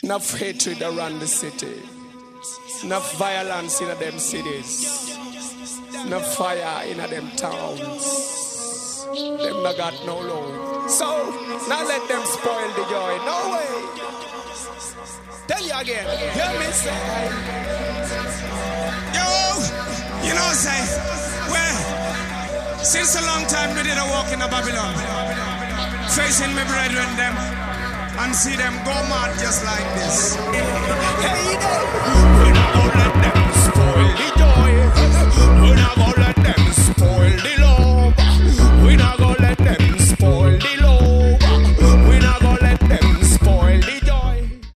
Enough hatred around the city. Enough violence in them cities. Enough fire in them towns. Them not got no love. So, now let them spoil the joy. No way. Tell you again. Hear me say. Yo, you know say, well, since a long time we did a walk in the Babylon, facing my brethren them, and see them go mad just like this. Hey,